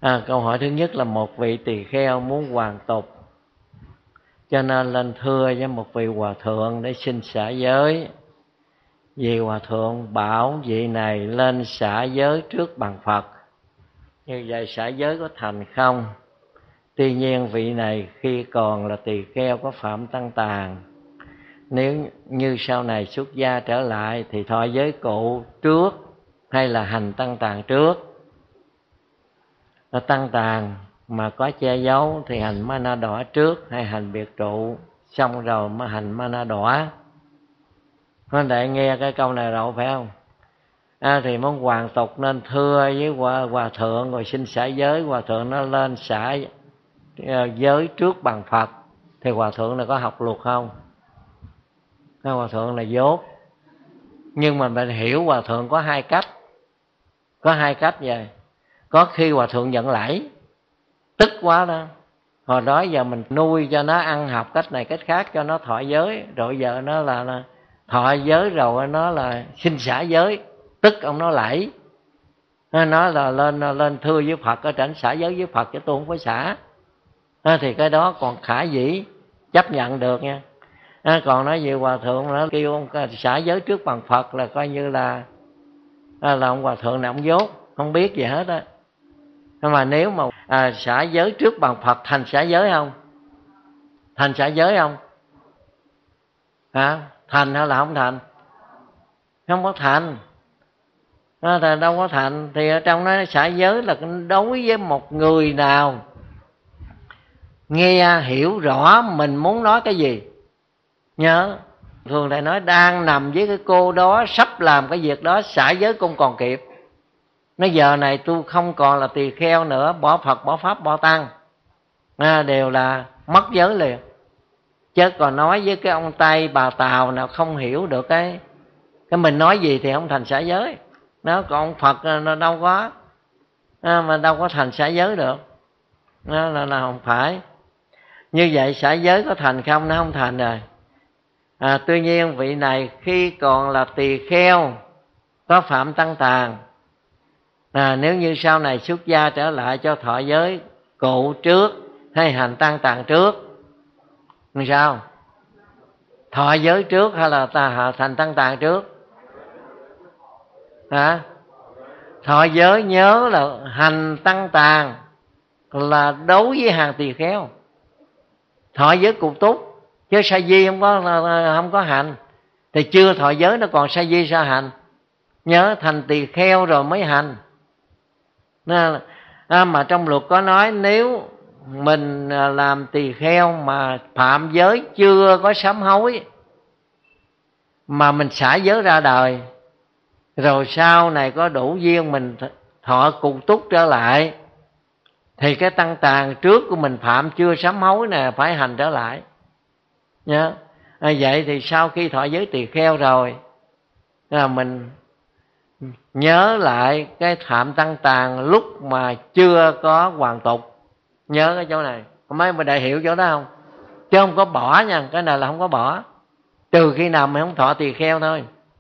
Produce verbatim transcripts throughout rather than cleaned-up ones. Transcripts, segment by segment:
À, câu hỏi thứ nhất là một vị tỳ kheo muốn hoàn tục, cho nên lên thưa với một vị hòa thượng để xin xả giới. Vì hòa thượng bảo vị này lên xả giới trước bằng Phật, như vậy xả giới có thành không? Tuy nhiên vị này khi còn là tỳ kheo có phạm tăng tàn, nếu như sau này xuất gia trở lại thì thọ giới cụ trước hay là hành tăng tàn trước? Nó tăng tàn mà có che giấu thì hành ma na đỏ trước hay hành biệt trụ xong rồi mới hành ma na đỏ? Nó đại nghe cái câu này rồi phải không? À, thì muốn hoàn tục nên thưa với hòa, hòa thượng rồi xin xả giới. Hòa thượng nó lên xả giới trước bằng Phật thì hòa thượng này có học luật không? Cái hòa thượng là dốt. Nhưng mà mình hiểu hòa thượng có hai cách. Có hai cách vậy. Có khi hòa thượng giận lẫy, tức quá đó, hồi đó giờ mình nuôi cho nó ăn học cách này cách khác cho nó thọ giới, rồi giờ nó là, là thọ giới rồi nó là xin xả giới, tức ông nó lẫy, nó nói là lên lên thưa với Phật ở trển xả giới với Phật chứ tôi không có xả. À, thì cái đó còn khả dĩ chấp nhận được nha. À, còn nói về hòa thượng nó kêu ông xả giới trước bằng Phật là coi như là là ông hòa thượng này ông dốt, không biết gì hết á. Nhưng mà nếu mà à, xả giới trước bằng Phật thành xả giới không? Thành xả giới không? Hả? Thành hay là không thành? Không có thành. À, thì đâu có thành. Thì ở trong đó xả giới là đối với một người nào nghe hiểu rõ mình muốn nói cái gì. Nhớ, thường thầy nói đang nằm với cái cô đó sắp làm cái việc đó, xả giới cũng còn kịp. Nói giờ này tôi không còn là tỳ kheo nữa, bỏ Phật, bỏ Pháp, bỏ Tăng, à, đều là mất giới liền. Chứ còn nói với cái ông Tây bà Tàu nào không hiểu được cái cái mình nói gì thì không thành xả giới. Nó còn ông Phật nó đâu có à, mà đâu có thành xả giới được. Nó là, là không phải. Như vậy xả giới có thành không? Nó không thành rồi. À, tuy nhiên vị này khi còn là tỳ kheo có phạm tăng tàn, à, nếu như sau này xuất gia trở lại cho thọ giới cụ trước hay hành tăng tàn trước? Làm sao? Thọ giới trước hay là ta thành tăng tàn trước? Hả? Thọ giới nhớ là hành tăng tàn là đối với hàng tỳ kheo. Thọ giới cụ túc, chứ sa di không có không có hành. Thì chưa thọ giới nó còn sa di sao hành? Nhớ thành tỳ kheo rồi mới hành. Nên, à, mà trong luật có nói nếu mình làm tỳ kheo mà phạm giới chưa có sám hối mà mình xả giới ra đời, rồi sau này có đủ duyên mình thọ cụ túc trở lại, thì cái tăng tàn trước của mình phạm chưa sám hối nè phải hành trở lại. Nhớ. À, vậy thì sau khi thọ giới tỳ kheo rồi là mình nhớ lại cái phạm tăng tàn lúc mà chưa có hoàn tục. Nhớ cái chỗ này, mấy mà đại hiểu chỗ đó không? Chứ không có bỏ nha, cái này là không có bỏ, trừ khi nào mình không thọ tỳ kheo thôi.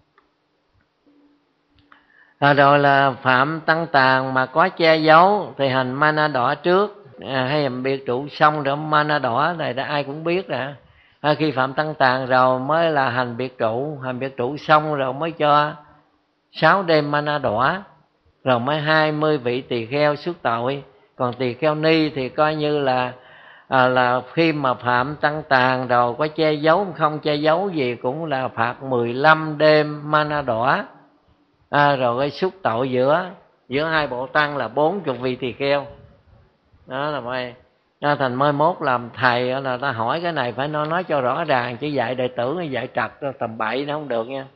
À, rồi là phạm tăng tàn mà có che giấu thì hành ma na đỏ trước, à, hay hành biệt trụ xong rồi ma na đỏ này đã ai cũng biết rồi. À, khi phạm tăng tàn rồi mới là hành biệt trụ, hành biệt trụ xong rồi mới cho sáu đêm ma na đỏ, rồi mới hai mươi vị tỳ kheo xuất tội. Còn tỳ kheo ni thì coi như là à, là khi mà phạm tăng tàn rồi có che giấu không che giấu gì cũng là phạt mười lăm đêm ma na đỏ. À, rồi cái xúc tội giữa giữa hai bộ tăng là bốn chục vị tỳ kheo. Đó là mày à, thành mới mốt làm thầy là ta hỏi cái này phải nói nói cho rõ ràng, chứ dạy đệ tử dạy trật tầm bậy nó không được nha.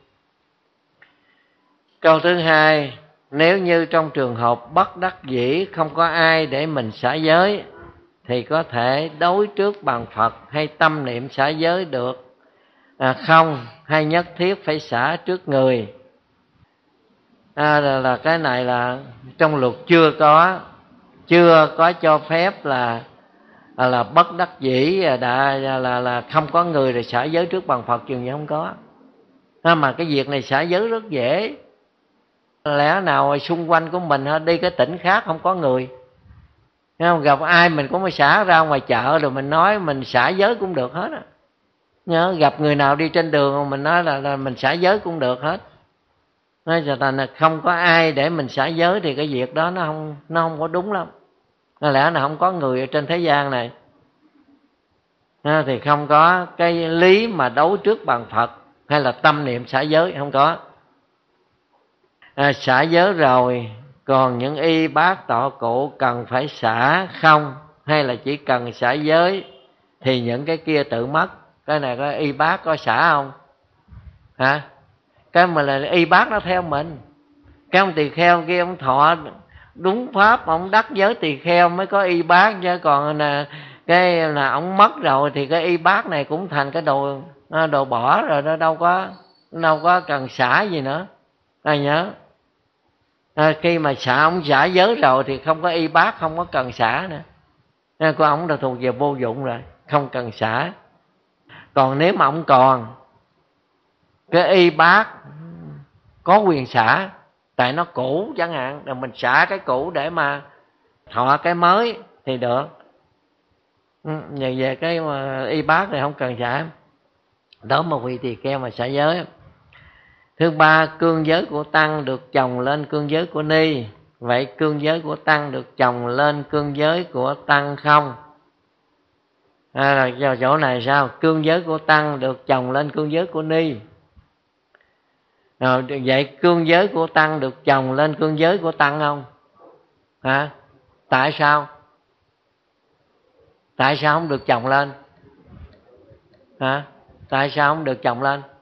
Câu thứ hai, nếu như trong trường hợp bất đắc dĩ không có ai để mình xả giới thì có thể đối trước bằng Phật hay tâm niệm xả giới được à, không, hay nhất thiết phải xả trước người? À, là, là cái này là trong luật chưa có chưa có cho phép là là, là bất đắc dĩ đã là, là là không có người rồi xả giới trước bằng Phật, chừng như không có. À, mà cái việc này xả giới rất dễ. Lẽ nào xung quanh của mình đi cái tỉnh khác không có người, không? Gặp ai mình cũng phải xả ra ngoài chợ rồi mình nói mình xả giới cũng được hết á. Nhớ gặp người nào đi trên đường mình nói là, là mình xả giới cũng được hết. Nói cho thành là không có ai để mình xả giới thì cái việc đó nó không nó không có đúng lắm. Có lẽ là không có người ở trên thế gian này à, thì không có cái lý mà đấu trước bằng Phật hay là tâm niệm xả giới, không có. À, xả giới rồi còn những y bát tọa cụ cần phải xả không, hay là chỉ cần xả giới thì những cái kia tự mất? Cái này có y bát có xả không hả? Cái mà là y bát nó theo mình. Cái ông tỳ kheo kia ông thọ đúng pháp, ông đắc giới tỳ kheo mới có y bát, chứ còn là cái là ông mất rồi thì cái y bát này cũng thành cái đồ đồ bỏ rồi, nó đâu có đâu có cần xả gì nữa. À, nhớ à, khi mà xả ông xả giới rồi thì không có y bát, không có cần xả nữa. À, của ông là thuộc về vô dụng rồi, không cần xả. Còn nếu mà ông còn cái y bát có quyền xả, tại nó cũ chẳng hạn, rồi mình xả cái cũ để mà thọ cái mới thì được. Ừ, về về cái mà y bát này không cần xả. Đó mà vị tỳ kheo mà xả giới. Thứ ba, cương giới của tăng được chồng lên cương giới của ni. Vậy cương giới của tăng được chồng lên cương giới của tăng không? À, là vào chỗ này sao? Cương giới của tăng được chồng lên cương giới của ni. Rồi, vậy cương giới của tăng được chồng lên cương giới của tăng không? Hả? Tại sao? Tại sao không được chồng lên? Hả? Tại sao không được chồng lên?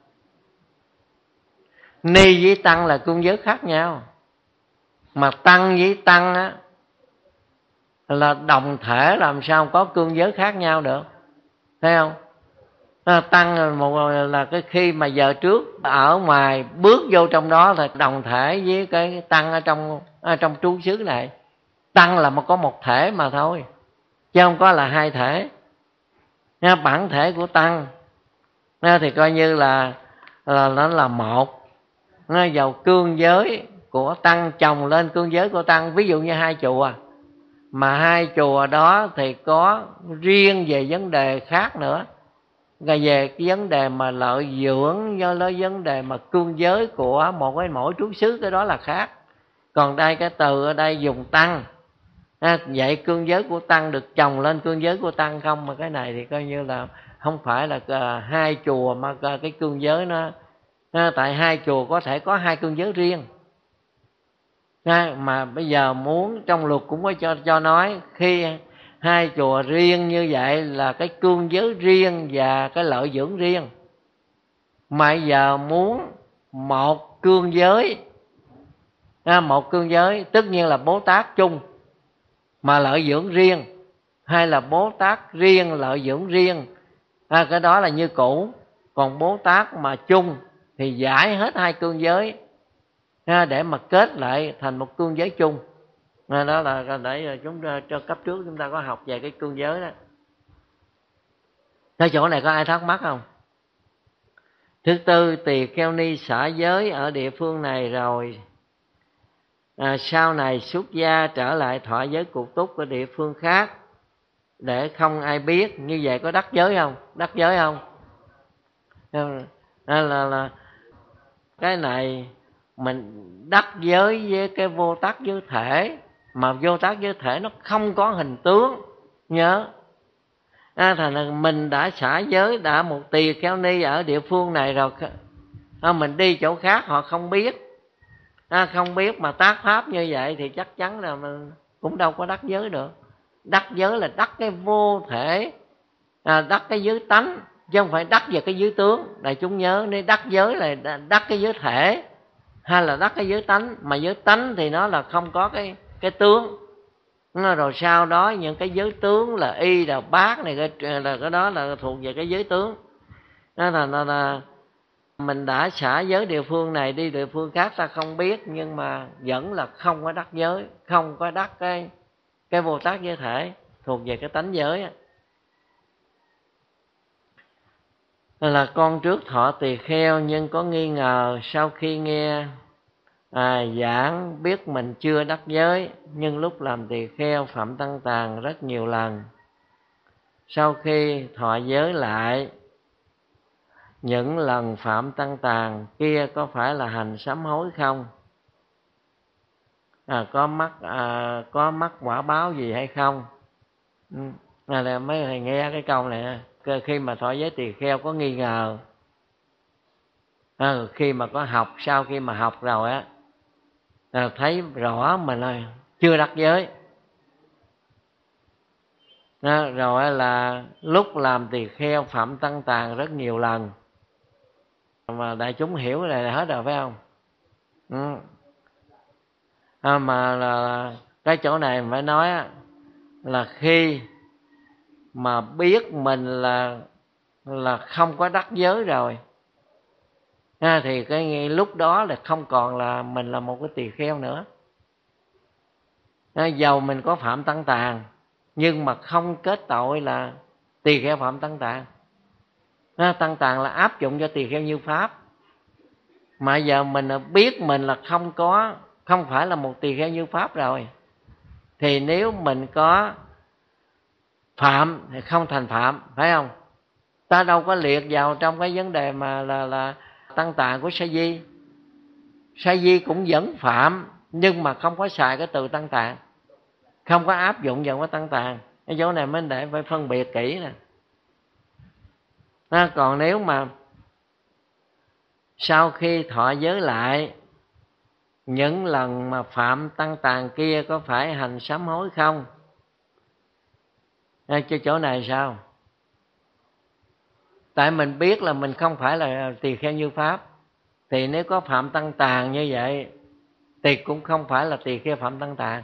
Ni với tăng là cương giới khác nhau. Mà tăng với tăng á là đồng thể, làm sao có cương giới khác nhau được? Thấy không? À, tăng là một là cái khi mà giờ trước ở ngoài bước vô trong đó là đồng thể với cái tăng ở trong ở trong trú xứ này. Tăng là một có một thể mà thôi, chứ không có là hai thể. Nha, bản thể của tăng nha, thì coi như là, là nó là một. Nó vào cương giới của tăng chồng lên cương giới của tăng. Ví dụ như hai chùa, mà hai chùa đó thì có riêng về vấn đề khác nữa. Rồi về cái vấn đề mà lợi dưỡng, do lấy vấn đề mà cương giới của một cái mỗi trú xứ, cái đó là khác. Còn đây cái từ ở đây dùng tăng à, vậy cương giới của tăng được chồng lên cương giới của tăng không? Mà cái này thì coi như là không phải là uh, hai chùa mà uh, cái cương giới nó à, tại hai chùa có thể có hai cương giới riêng à, mà bây giờ muốn trong luật cũng có cho cho nói khi hai chùa riêng như vậy là cái cương giới riêng và cái lợi dưỡng riêng. Mà giờ muốn một cương giới à, một cương giới tất nhiên là Bố Tát chung mà lợi dưỡng riêng, hay là Bố Tát riêng lợi dưỡng riêng à, cái đó là như cũ. Còn Bố Tát mà chung thì giải hết hai cương giới à, để mà kết lại thành một cương giới chung à, đó là để chúng cho cấp trước chúng ta có học về cái cương giới đó. Cái chỗ này có ai thắc mắc không? Thứ tư, tỳ kheo ni xả giới ở địa phương này rồi à, sau này xuất gia trở lại thọ giới cục túc ở địa phương khác để không ai biết, như vậy có đắc giới không? Đắc giới không? À, là, là cái này mình đắc giới với cái vô tác giới thể, mà vô tác giới thể nó không có hình tướng, nhớ à, thành là mình đã xả giới, đã một tỳ kheo ni ở địa phương này rồi à, mình đi chỗ khác họ không biết à, không biết mà tác pháp như vậy thì chắc chắn là mình cũng đâu có đắc giới được. Đắc giới là đắc cái vô thể à, đắc cái giới tánh, chứ không phải đắc về cái giới tướng. Đại chúng nhớ, nếu đắc giới là đắc cái giới thể hay là đắc cái giới tánh, mà giới tánh thì nó là không có cái cái tướng. Rồi sau đó những cái giới tướng là y là bát này, cái là cái đó là thuộc về cái giới tướng. Đó là, là, là mình đã xả giới địa phương này đi địa phương khác ta không biết, nhưng mà vẫn là không có đắc giới, không có đắc cái cái vô tác giới thể, thuộc về cái tánh giới. Là con trước thọ tỳ kheo nhưng có nghi ngờ, sau khi nghe à, giảng biết mình chưa đắc giới, nhưng lúc làm tỳ kheo phạm tăng tàn rất nhiều lần. Sau khi thọ giới lại, những lần phạm tăng tàn kia có phải là hành sám hối không? À, có mắc à, có mắc quả báo gì hay không? Ừ. À, là mấy thầy nghe cái câu này, khi mà thọ giới tỳ kheo có nghi ngờ, à, khi mà có học, sau khi mà học rồi á, à, thấy rõ mình ơi chưa đắc giới, à, rồi là lúc làm tỳ kheo phạm tăng tàn rất nhiều lần, mà đại chúng hiểu cái này là hết rồi phải không? Ừ. À, mà là cái chỗ này phải nói á, là khi mà biết mình là là không có đắc giới rồi, à, thì cái lúc đó là không còn là mình là một cái tỳ kheo nữa. À, dầu mình có phạm tăng tàn nhưng mà không kết tội là tỳ kheo phạm tăng tàn. À, tăng tàn là áp dụng cho tỳ kheo như pháp, mà giờ mình biết mình là không có không phải là một tỳ kheo như pháp rồi, thì nếu mình có phạm thì không thành phạm, phải không? Ta đâu có liệt vào trong cái vấn đề mà là là tăng tàn của sa di. Sa di cũng vẫn phạm, nhưng mà không có xài cái từ tăng tàn, không có áp dụng vào cái tăng tàn. Cái chỗ này mới để phải phân biệt kỹ nè. À, còn nếu mà sau khi thọ giới lại, những lần mà phạm tăng tàn kia có phải hành sám hối không? À, cho chỗ này sao? Tại mình biết là mình không phải là tỳ kheo như pháp, thì nếu có phạm tăng tàn như vậy thì cũng không phải là tỳ kheo phạm tăng tàn.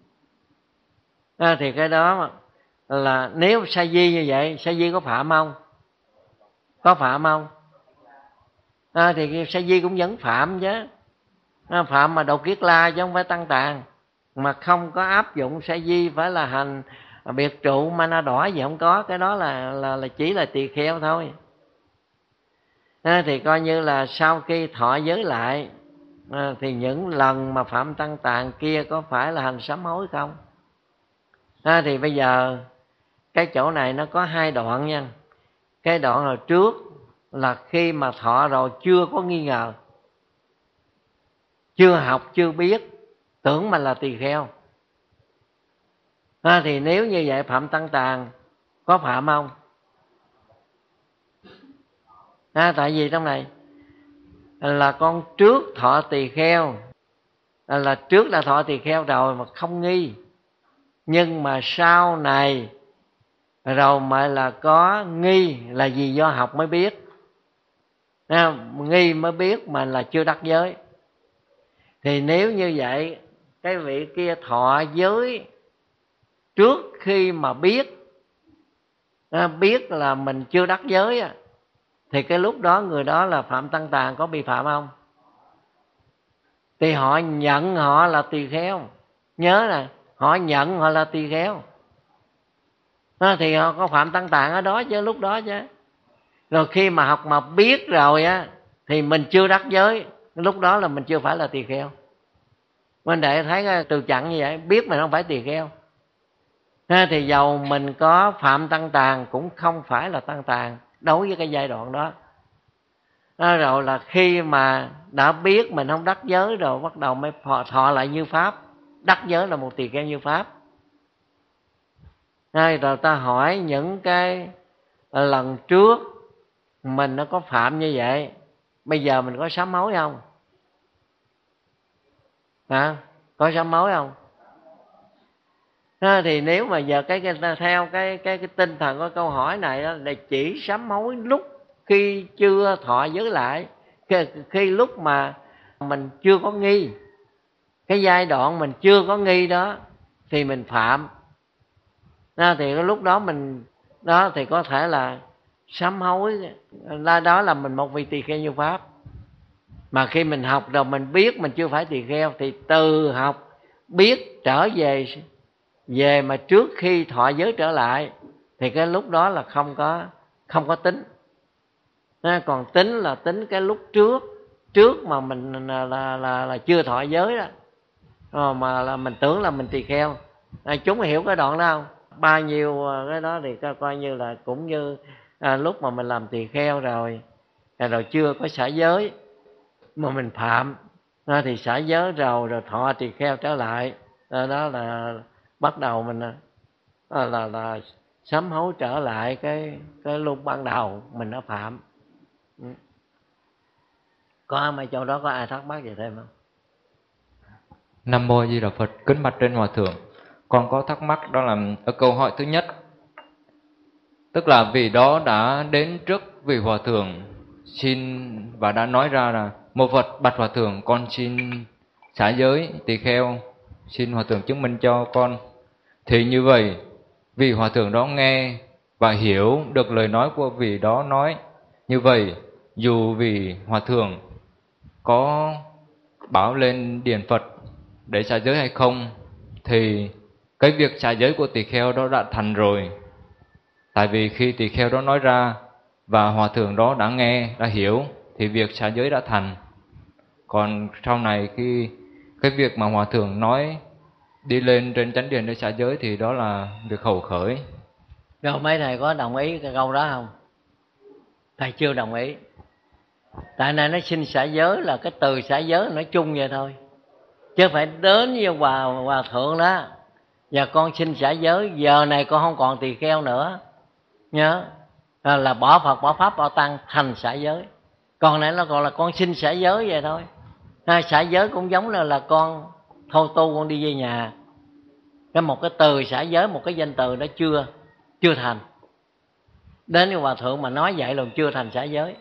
À, thì cái đó là nếu sa di như vậy, sa di có phạm không? Có phạm không? À, thì sa di cũng vẫn phạm chứ. À, phạm mà độ kiết la chứ không phải tăng tàn, mà không có áp dụng sa di phải là hành biệt trụ mana đỏ gì không có, cái đó là là, là chỉ là tỳ kheo thôi. À, thì coi như là sau khi thọ giới lại, à, thì những lần mà phạm tăng tàn kia có phải là hành sám hối không? À, thì bây giờ cái chỗ này nó có hai đoạn nha. Cái đoạn là trước là khi mà thọ rồi chưa có nghi ngờ, chưa học chưa biết, tưởng mình là tỳ kheo, à, thì nếu như vậy phạm tăng tàn có phạm không? À, tại vì trong này là con trước thọ tỳ kheo, là trước đã thọ tỳ kheo rồi mà không nghi, nhưng mà sau này rồi mà là có nghi, là vì do học mới biết, à, nghi mới biết mà là chưa đắc giới. Thì nếu như vậy cái vị kia thọ giới trước khi mà biết, à, biết là mình chưa đắc giới, thì cái lúc đó người đó là phạm tăng tàn có bị phạm không? Thì họ nhận họ là tỳ kheo, nhớ nè, họ nhận họ là tỳ kheo, à, thì họ có phạm tăng tàn ở đó chứ, lúc đó chứ. Rồi khi mà học mà biết rồi á thì mình chưa đắc giới, lúc đó là mình chưa phải là tỳ kheo. Mình để thấy cái từ chặn như vậy, biết mình không phải tỳ kheo, à, thì dầu mình có phạm tăng tàn cũng không phải là tăng tàn đối với cái giai đoạn đó. À, rồi là khi mà đã biết mình không đắc giới rồi, bắt đầu mới thọ, thọ lại như pháp, đắc giới là một tỳ kheo như pháp. À, rồi ta hỏi những cái lần trước mình nó có phạm như vậy, bây giờ mình có sám hối không? À, có sám hối không? À, thì nếu mà giờ cái, cái theo cái cái cái tinh thần của câu hỏi này đó, là chỉ sám hối lúc khi chưa thọ giới lại, khi, khi lúc mà mình chưa có nghi, cái giai đoạn mình chưa có nghi đó thì mình phạm, à, thì cái lúc đó mình đó thì có thể là sám hối, là đó là mình một vị tỳ kheo như pháp. Mà khi mình học rồi mình biết mình chưa phải tỳ kheo, thì từ học biết trở về về mà trước khi thọ giới trở lại, thì cái lúc đó là không có không có tính. À, còn tính là tính cái lúc trước trước mà mình là là là, là chưa thọ giới đó, à, mà là mình tưởng là mình tỳ kheo. À, chúng hiểu cái đoạn đó không? Bao nhiêu cái đó thì coi như là cũng như à, lúc mà mình làm tỳ kheo rồi, rồi chưa có xả giới mà mình phạm, à, thì xả giới rồi rồi thọ tỳ kheo trở lại, à, đó là bắt đầu mình à, là là sám hối trở lại cái cái lúc ban đầu mình đã phạm. Ừ. Có ai mà chỗ đó có ai thắc mắc gì thêm không? Nam mô Di Đà Phật. Kính bạch trên hòa thượng, con có thắc mắc đó là ở câu hỏi thứ nhất, tức là vị đó đã đến trước vị hòa thượng xin và đã nói ra là một vật bạch hòa thượng, con xin xả giới tỳ kheo, xin hòa thượng chứng minh cho con. Thì như vậy vị hòa thượng đó nghe và hiểu được lời nói của vị đó nói. Như vậy dù vị hòa thượng có báo lên điện Phật để xả giới hay không, thì cái việc xả giới của tỳ kheo đó đã thành rồi. Tại vì khi tỳ kheo đó nói ra và hòa thượng đó đã nghe, đã hiểu, thì việc xả giới đã thành. Còn sau này khi cái việc mà hòa thượng nói đi lên trên chánh điện để xả giới thì đó là việc hậu khởi. Rồi mấy thầy có đồng ý cái câu đó không? Thầy chưa đồng ý. Tại này nó xin xả giới là cái từ xả giới nói chung vậy thôi, chứ phải đến với hòa, hòa thượng đó và con xin xả giới, giờ này con không còn tỳ kheo nữa, nhớ là, là bỏ Phật bỏ Pháp bỏ Tăng thành xả giới. Còn này nó còn là con xin xả giới vậy thôi. À, xả giới cũng giống là là con thâu tu, con đi về nhà, cái một cái từ xả giới, một cái danh từ đó chưa chưa thành. Đến với hòa thượng mà nói vậy là chưa thành xả giới.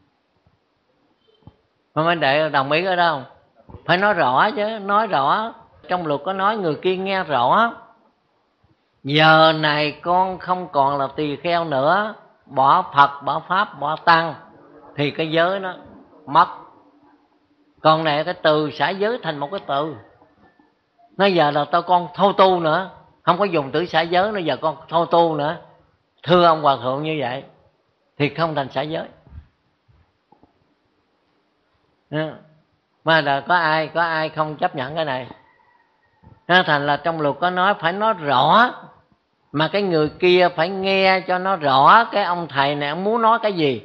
Mà mấy đệ đồng ý ở đâu? Phải nói rõ chứ, nói rõ. Trong luật có nói người kia nghe rõ, giờ này con không còn là tỳ kheo nữa, bỏ Phật bỏ Pháp bỏ Tăng, thì cái giới nó mất. Còn này cái từ xả giới thành một cái từ. Nói giờ là tao con thâu tu nữa, không có dùng từ xả giới nữa, giờ con thâu tu nữa, thưa ông hòa thượng như vậy thì không thành xả giới. Mà là có ai có ai không chấp nhận cái này? Thành là trong luật có nói phải nói rõ, mà cái người kia phải nghe cho nó rõ cái ông thầy này ông muốn nói cái gì.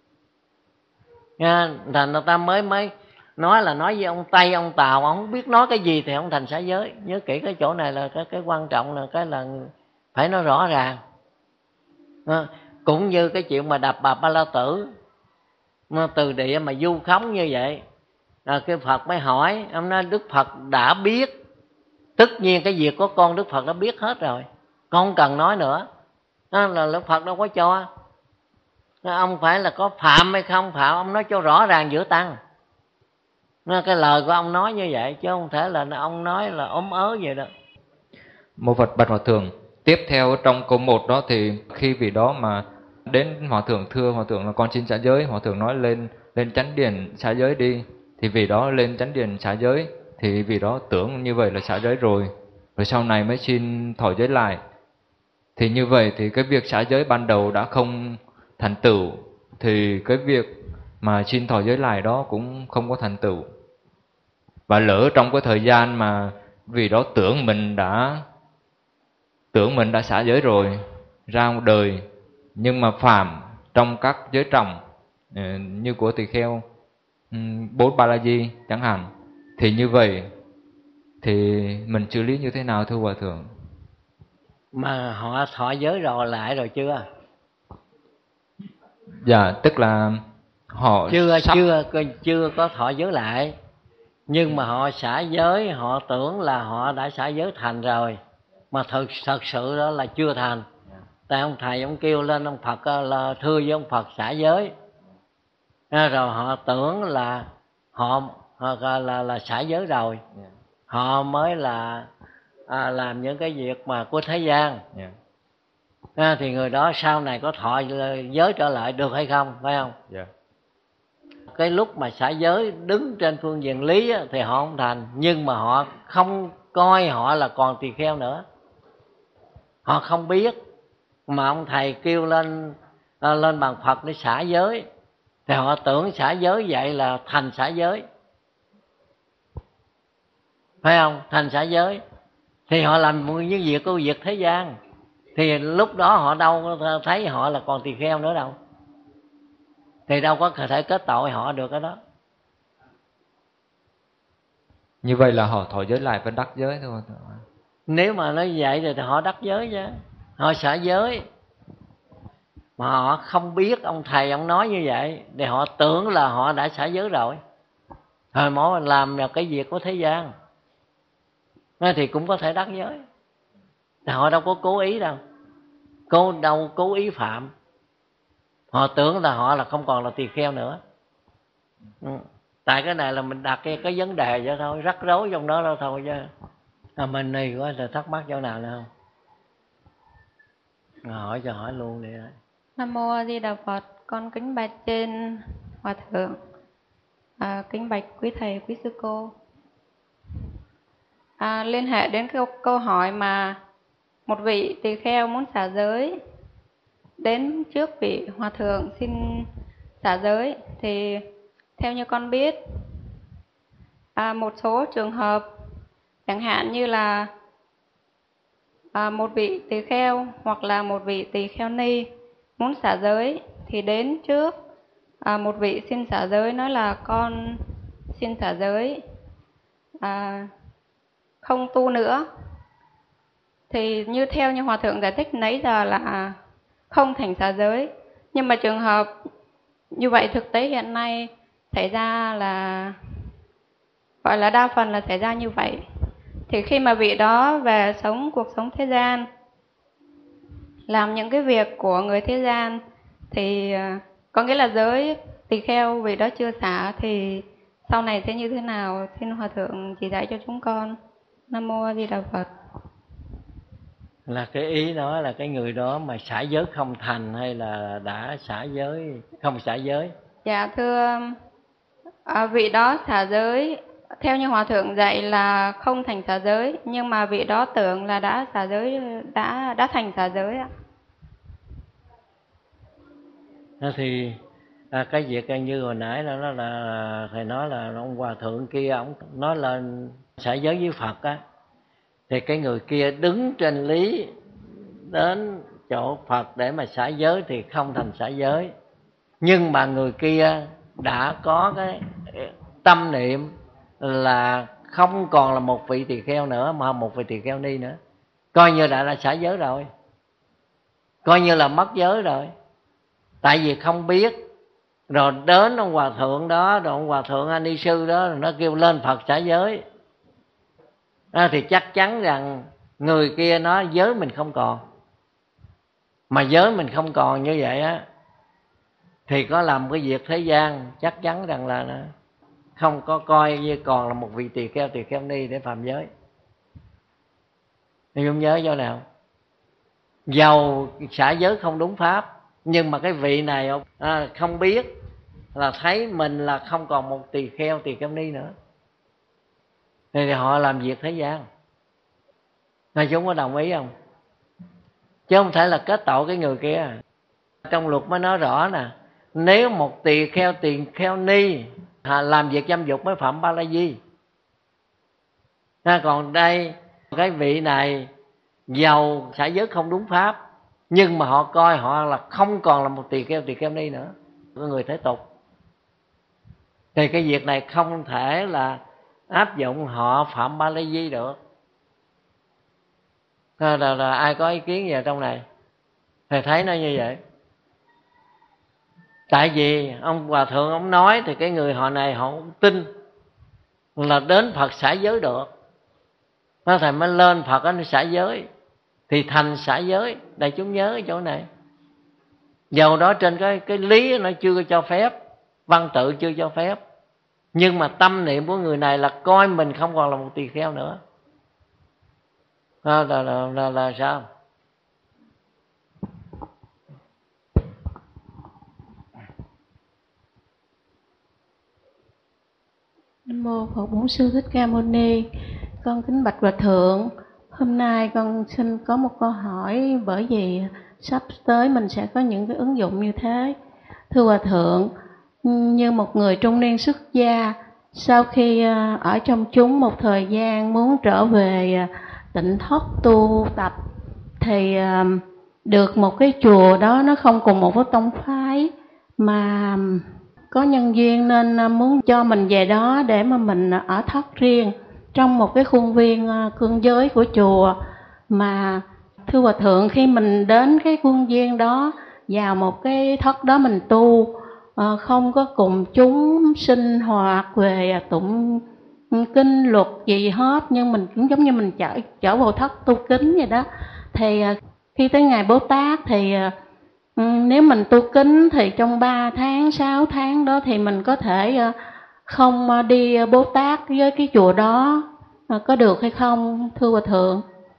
Thành người ta mới mới nói là nói với ông Tây ông Tàu, ông không biết nói cái gì thì không thành xả giới. Nhớ kỹ cái chỗ này là cái cái quan trọng, là cái là phải nói rõ ràng. À, cũng như cái chuyện mà đập bà Ba La Tử từ địa mà du khống như vậy, rồi cái Phật mới hỏi, ông nói Đức Phật đã biết, tất nhiên cái việc của con Đức Phật đã biết hết rồi, con không cần nói nữa. Đó là Đức Phật đâu có cho. Ông phải là có phạm hay không phạm, ông nói cho rõ ràng giữa tăng. Cái lời của ông nói như vậy, chứ không thể là ông nói là ốm ớ vậy đó. Một vật bạch hòa thượng. Tiếp theo trong câu một đó thì khi vị đó mà đến hòa thượng thưa hòa thượng là con xin xả giới, hòa thượng nói lên lên chánh điển xả giới đi, thì vị đó lên chánh điển xả giới, thì vị đó tưởng như vậy là xả giới rồi, rồi sau này mới xin thọ giới lại. Thì như vậy thì cái việc xả giới ban đầu đã không thành tựu, thì cái việc mà xin thọ giới lại đó cũng không có thành tựu. Và lỡ trong cái thời gian mà vì đó tưởng mình đã tưởng mình đã xả giới rồi, ra một đời, nhưng mà phạm trong các giới trọng như của tỳ kheo, bốn ba la di chẳng hạn, thì như vậy thì mình xử lý như thế nào thưa hòa thượng? Mà họ thọ giới rồi lại rồi chưa? Dạ, tức là họ chưa sắp... chưa chưa có thọ giới lại, nhưng mà họ xả giới, họ tưởng là họ đã xả giới thành rồi, mà thực thật sự đó là chưa thành. Tại ông thầy ông kêu lên ông Phật là thưa với ông Phật xả giới, rồi họ tưởng là họ, họ là, là là xả giới rồi, họ mới là à, làm những cái việc mà của thế gian. Yeah. À, thì người đó sau này có thọ giới trở lại được hay không, phải không? Yeah. Cái lúc mà xả giới đứng trên phương diện lý á, thì họ không thành, nhưng mà họ không coi họ là còn tỳ kheo nữa, họ không biết. Mà ông thầy kêu lên à, lên bàn Phật để xả giới, thì họ tưởng xả giới vậy là thành xả giới, phải không? Thành xả giới thì họ làm những việc của việc thế gian, thì lúc đó họ đâu thấy họ là còn tỳ kheo nữa đâu, thì đâu có thể kết tội họ được cái đó. Như vậy là họ thọ giới lại vẫn đắc giới thôi. Nếu mà nói vậy thì họ đắc giới chứ, họ xả giới mà họ không biết ông thầy ông nói như vậy, thì họ tưởng là họ đã xả giới rồi, hồi mỗi làm là cái việc của thế gian thì cũng có thể đắc giới. Thì họ đâu có cố ý đâu, cố đâu cố ý phạm, họ tưởng là họ là không còn là tỳ kheo nữa. Ừ. Tại cái này là mình đặt cái, cái vấn đề vậy thôi, rắc rối trong đó đâu thôi chứ. À, mình này quá là thắc mắc chỗ nào nữa không? À, hỏi cho hỏi luôn đi. Nam mô A Di Đà Phật. Con kính bạch trên hòa thượng, à, kính bạch quý thầy quý sư cô. À, liên hệ đến câu, câu hỏi mà một vị tỳ kheo muốn xả giới đến trước vị hòa thượng xin xả giới, thì theo như con biết, à, một số trường hợp chẳng hạn như là à, một vị tỳ kheo hoặc là một vị tỳ kheo ni muốn xả giới thì đến trước à, một vị xin xả giới, nói là con xin xả giới, à, không tu nữa. Thì như theo như hòa thượng giải thích nãy giờ là không thành xả giới. Nhưng mà trường hợp như vậy thực tế hiện nay xảy ra là gọi là đa phần là xảy ra như vậy. Thì khi mà vị đó về sống cuộc sống thế gian, làm những cái việc của người thế gian, thì có nghĩa là giới tỳ kheo vị đó chưa xả, thì sau này sẽ như thế nào? Xin hòa thượng chỉ dạy cho chúng con. Nam mô A Di Đà Phật. Là cái ý đó là cái người đó mà xả giới không thành hay là đã xả giới không xả giới? Dạ thưa à, vị đó xả giới theo như hòa thượng dạy là không thành xả giới, nhưng mà vị đó tưởng là đã xả giới, đã đã thành xả giới ạ. Thì à, cái việc như hồi nãy đó là, là thầy nói là ông hòa thượng kia ông nói là xả giới với Phật á, thì cái người kia đứng trên lý đến chỗ Phật để mà xả giới thì không thành xả giới. Nhưng mà người kia đã có cái tâm niệm là không còn là một vị tỳ kheo nữa mà một vị tỳ kheo ni nữa, coi như đã là xả giới rồi, coi như là mất giới rồi. Tại vì không biết, rồi đến ông hòa thượng đó, rồi ông hòa thượng A Ni sư đó, rồi nó kêu lên Phật xả giới, à, thì chắc chắn rằng người kia nói giới mình không còn. Mà giới mình không còn như vậy á, thì có làm cái việc thế gian, chắc chắn rằng là nó không có coi như còn là một vị tỳ kheo tỳ kheo ni để phạm giới. Thì không nhớ chỗ nào? Dầu xả giới không đúng pháp, nhưng mà cái vị này à, không biết, là thấy mình là không còn một tỳ kheo tỳ kheo ni nữa, thì họ làm việc thế gian. Này chúng có đồng ý không? Chứ không thể là kết tội cái người kia. Trong luật mới nói rõ nè, nếu một tỳ kheo tỳ kheo ni à, làm việc dâm dục mới phạm ba la di. À, còn đây cái vị này giàu xả giới không đúng pháp, nhưng mà họ coi họ là không còn là một tỳ kheo tỳ kheo ni nữa, người thế tục, thì cái việc này không thể là áp dụng họ phạm ba la di được. À, là, là ai có ý kiến gì trong này? Thầy thấy nó như vậy. Tại vì ông hòa thượng ông nói thì cái người họ này họ không tin là đến Phật xả giới được, nó thầy mới lên Phật anh xả giới thì thành xả giới. Đại chúng nhớ cái chỗ này. Dầu đó trên cái cái lý nó chưa cho phép, văn tự chưa cho phép, nhưng mà tâm niệm của người này là coi mình không còn là một tỳ kheo nữa. À, là, là, là, là sao? Nam mô Phật Bổn Sư Thích Ca Mâu Ni. Con kính bạch hòa thượng, hôm nay con xin có một câu hỏi, bởi vì sắp tới mình sẽ có những cái ứng dụng như thế. Thưa hòa thượng, như một người trung niên xuất gia, sau khi ở trong chúng một thời gian muốn trở về tịnh thất tu tập, thì được một cái chùa đó nó không cùng một cái tông phái, mà có nhân duyên nên muốn cho mình về đó để mà mình ở thất riêng trong một cái khuôn viên cương giới của chùa. Mà thưa Hòa Thượng, khi mình đến cái khuôn viên đó, vào một cái thất đó mình tu, không có cùng chúng sinh hoạt về tụng kinh luật gì hết, nhưng mình cũng giống như mình trở, trở vào thất tu kính vậy đó. Thì khi tới ngày Bố Tát thì nếu mình tu kính thì trong ba tháng, sáu tháng đó thì mình có thể không đi Bố Tát với cái chùa đó, có được hay không thưa Hòa Thượng?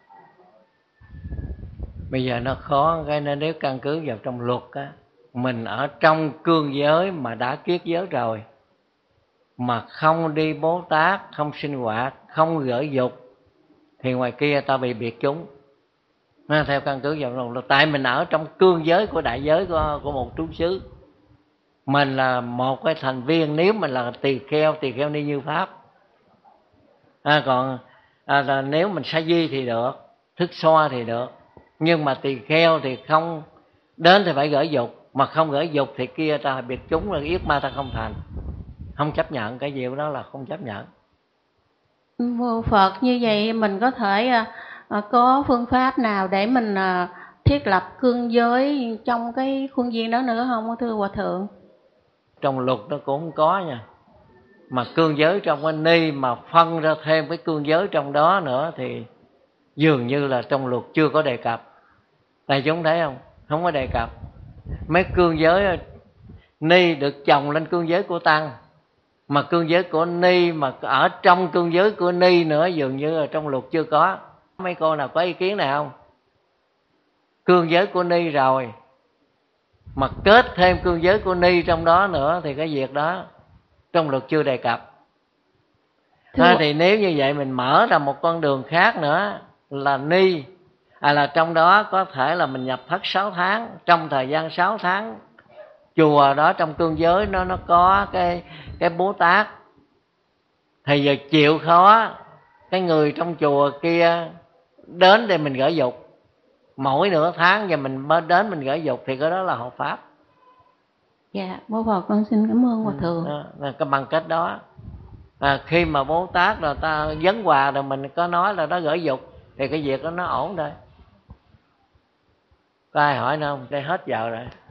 Bây giờ nó khó, cái nên nếu căn cứ vào trong luật á, mình ở trong cương giới mà đã kiết giới rồi, mà không đi Bố Tát, không sinh hoạt, không gởi dục, thì ngoài kia ta bị biệt chúng. Nó theo căn cứ vào trong luật, tại mình ở trong cương giới của đại giới của, của một trú xứ. Mình là một cái thành viên, nếu mình là tỳ kheo, tỳ kheo ni như pháp. À, còn à, là nếu mình sa di thì được, thức xoa thì được, nhưng mà tỳ kheo thì không đến thì phải gởi dục, mà không gởi dục thì kia ta biệt chúng, là yết ma ta không thành, không chấp nhận. Cái điều đó là không chấp nhận. Vô Phật, như vậy mình có thể à, có phương pháp nào để mình à, thiết lập cương giới trong cái khuôn viên đó nữa không thưa Hòa Thượng? Trong luật nó cũng không có nha. Mà cương giới trong cái ni mà phân ra thêm cái cương giới trong đó nữa thì dường như là trong luật chưa có đề cập. Đại chúng thấy không? Không có đề cập. Mấy cương giới ni được chồng lên cương giới của tăng, mà cương giới của ni mà ở trong cương giới của ni nữa dường như là trong luật chưa có. Mấy cô nào có ý kiến này không? Cương giới của ni rồi mà kết thêm cương giới của ni trong đó nữa thì cái việc đó trong luật chưa đề cập. À, thì nếu như vậy mình mở ra một con đường khác nữa là ni, à là trong đó có thể là mình nhập thất sáu tháng, trong thời gian sáu tháng chùa đó trong cương giới nó nó có cái cái Bố Tát, thì giờ chịu khó cái người trong chùa kia đến để mình gởi dục mỗi nửa tháng, và mình mới đến mình gởi dục thì cái đó là hợp pháp. Dạ, Bố Phật con xin cảm ơn Hòa Thượng. Đó, là cái bằng cách đó. À, khi mà Bố Tát rồi ta vấn hòa rồi mình có nói là nó gởi dục thì cái việc đó nó ổn rồi. Có ai hỏi nữa không? Đây hết giờ rồi.